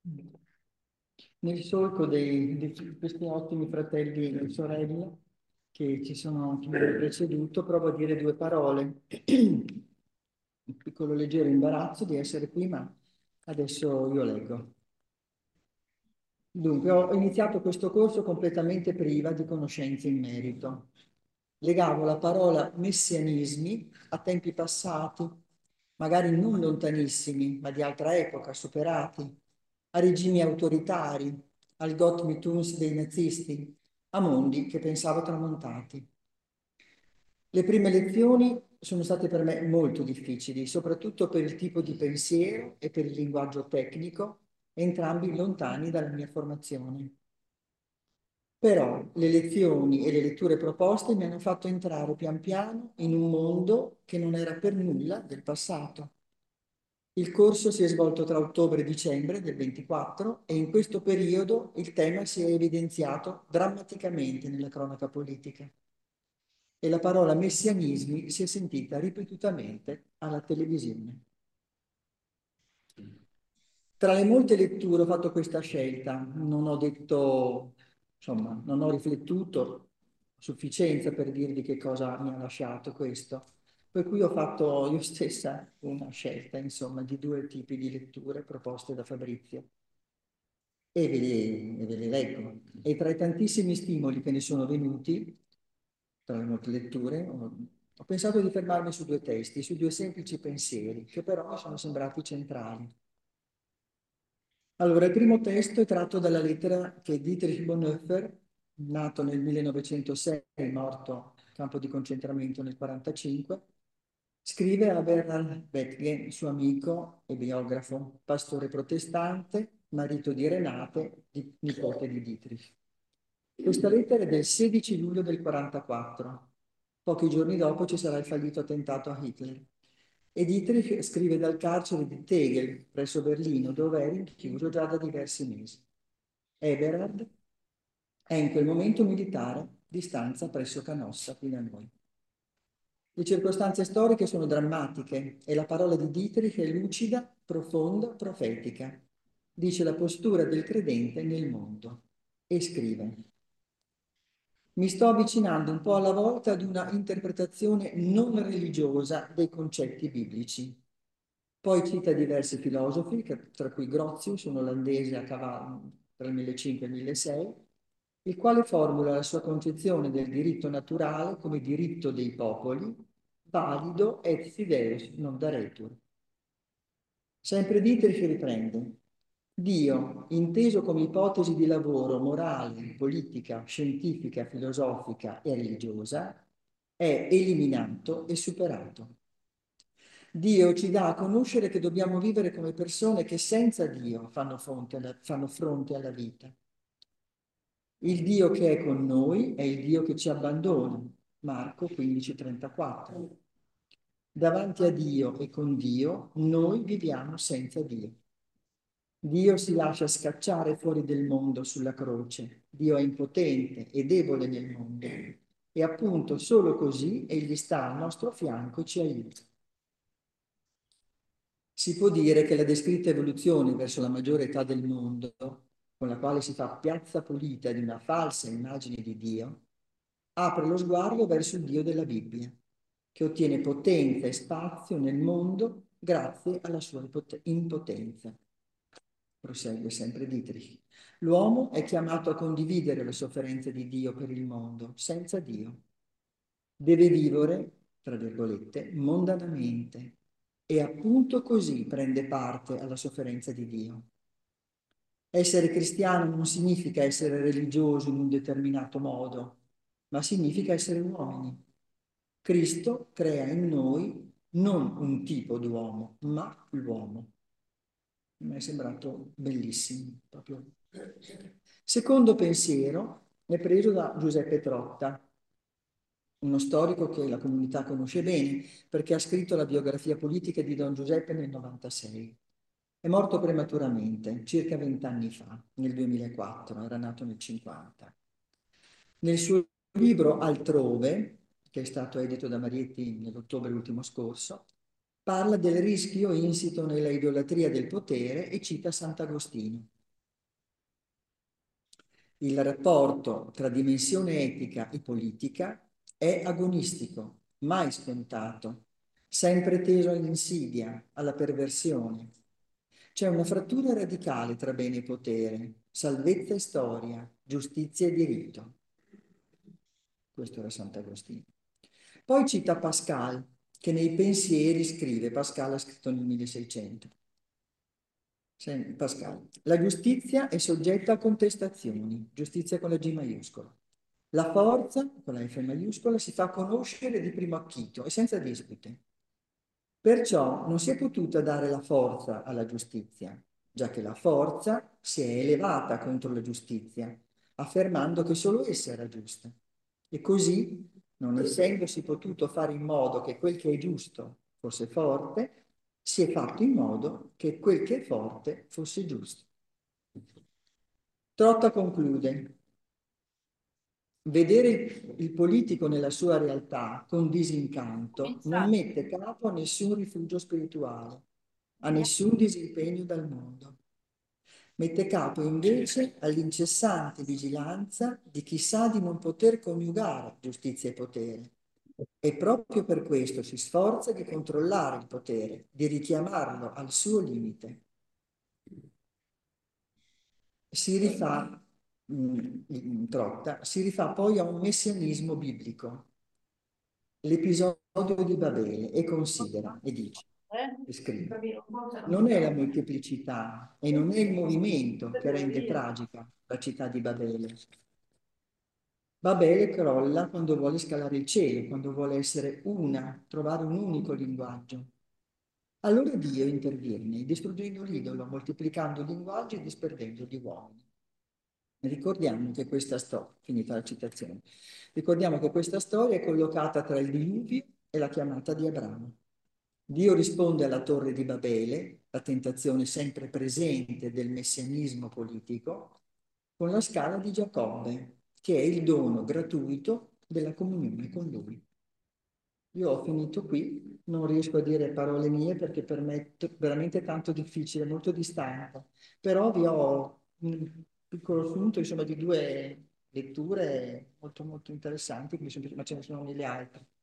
Nel solco di questi ottimi fratelli e sorelle che mi hanno preceduto, provo a dire due parole. Un piccolo leggero imbarazzo di essere qui, ma adesso io leggo. Dunque, ho iniziato questo corso completamente priva di conoscenze in merito. Legavo la parola messianismi a tempi passati, magari non lontanissimi, ma di altra epoca, superati, a regimi autoritari, al Gott mit uns dei nazisti, a mondi che pensavo tramontati. Le prime lezioni sono state per me molto difficili, soprattutto per il tipo di pensiero e per il linguaggio tecnico, entrambi lontani dalla mia formazione. Però le lezioni e le letture proposte mi hanno fatto entrare pian piano in un mondo che non era per nulla del passato. Il corso si è svolto tra ottobre e dicembre del 24 e in questo periodo il tema si è evidenziato drammaticamente nella cronaca politica e la parola messianismi si è sentita ripetutamente alla televisione. Tra le molte letture ho fatto questa scelta, non ho detto, insomma, non ho riflettuto a sufficienza per dirvi che cosa mi ha lasciato questo, per cui ho fatto io stessa una scelta, insomma, di due tipi di letture proposte da Fabrizio e ve le leggo. E tra i tantissimi stimoli che ne sono venuti, tra le molte letture, ho pensato di fermarmi su due testi, su due semplici pensieri, che però mi sono sembrati centrali. Allora, il primo testo è tratto dalla lettera che Dietrich Bonhoeffer, nato nel 1906, morto a campo di concentramento nel 1945, scrive a Bernhard Bettgen, suo amico e biografo, pastore protestante, marito di Renate, nipote di Dietrich. Questa lettera è del 16 luglio del 1944. Pochi giorni dopo ci sarà il fallito attentato a Hitler. E Dietrich scrive dal carcere di Tegel, presso Berlino, dove è rinchiuso già da diversi mesi. Eberhard è in quel momento militare, di stanza presso Canossa, qui da noi. Le circostanze storiche sono drammatiche e la parola di Dietrich è lucida, profonda, profetica. Dice la postura del credente nel mondo e scrive: mi sto avvicinando un po' alla volta ad una interpretazione non religiosa dei concetti biblici. Poi cita diversi filosofi, tra cui Grotius, un olandese a cavallo tra il 1500 e il 1600, il quale formula la sua concezione del diritto naturale come diritto dei popoli, valido et fideus non daretur. Sempre Dietrich riprende: Dio, inteso come ipotesi di lavoro morale, politica, scientifica, filosofica e religiosa, è eliminato e superato. Dio ci dà a conoscere che dobbiamo vivere come persone che senza Dio fanno fronte alla vita. Il Dio che è con noi è il Dio che ci abbandona. Marco 15:34. Davanti a Dio e con Dio noi viviamo senza Dio. Dio si lascia scacciare fuori del mondo sulla croce. Dio è impotente e debole nel mondo. E appunto solo così egli sta al nostro fianco e ci aiuta. Si può dire che la descritta evoluzione verso la maggiore età del mondo, con la quale si fa piazza pulita di una falsa immagine di Dio, apre lo sguardo verso il Dio della Bibbia, che ottiene potenza e spazio nel mondo grazie alla sua impotenza. Prosegue sempre Dietrich. L'uomo è chiamato a condividere le sofferenze di Dio per il mondo, senza Dio. Deve vivere, tra virgolette, mondanamente e appunto così prende parte alla sofferenza di Dio. Essere cristiano non significa essere religioso in un determinato modo, ma significa essere uomini. Cristo crea in noi non un tipo d'uomo, ma l'uomo. Mi è sembrato bellissimo, proprio. Secondo pensiero è preso da Giuseppe Trotta, uno storico che la comunità conosce bene perché ha scritto la biografia politica di Don Giuseppe nel 96. È morto prematuramente, circa 20 anni fa, nel 2004, era nato nel 50. Nel suo libro Altrove, che è stato edito da Marietti nell'ottobre ultimo scorso, parla del rischio insito nella idolatria del potere e cita Sant'Agostino. Il rapporto tra dimensione etica e politica è agonistico, mai scontato, sempre teso all'insidia, alla perversione. C'è una frattura radicale tra bene e potere, salvezza e storia, giustizia e diritto. Questo era Sant'Agostino. Poi cita Pascal, che nei pensieri scrive, Pascal ha scritto nel 1600. Pascal, la giustizia è soggetta a contestazioni, giustizia con la G maiuscola. La forza, con la F maiuscola, si fa conoscere di primo acchito e senza dispute. Perciò non si è potuta dare la forza alla giustizia, già che la forza si è elevata contro la giustizia, affermando che solo essa era giusta. E così, non essendosi potuto fare in modo che quel che è giusto fosse forte, si è fatto in modo che quel che è forte fosse giusto. Trotta conclude. Vedere il politico nella sua realtà con disincanto non Cominciate. mette capo a nessun rifugio spirituale, a nessun disimpegno dal mondo. Mette capo invece all'incessante vigilanza di chi sa di non poter coniugare giustizia e potere. E proprio per questo si sforza di controllare il potere, di richiamarlo al suo limite. Si rifà, in Trotta, si rifà poi a un messianismo biblico, l'episodio di Babele, e considera, e dice, e scrive, non è la molteplicità e non è il movimento che rende tragica la città di Babele. Babele crolla quando vuole scalare il cielo, quando vuole essere una, trovare un unico linguaggio. Allora Dio interviene, distruggendo l'idolo, moltiplicando i linguaggi e disperdendo gli uomini. Ricordiamo che questa storia, finita la citazione, ricordiamo che questa storia è collocata tra il diluvio e la chiamata di Abramo. Dio risponde alla torre di Babele, la tentazione sempre presente del messianismo politico, con la scala di Giacobbe, che è il dono gratuito della comunione con Lui. Io ho finito qui, non riesco a dire parole mie perché per me è veramente tanto difficile, molto distante, però vi ho un piccolo spunto, insomma, di due letture molto molto interessanti, ma ce ne sono mille altre.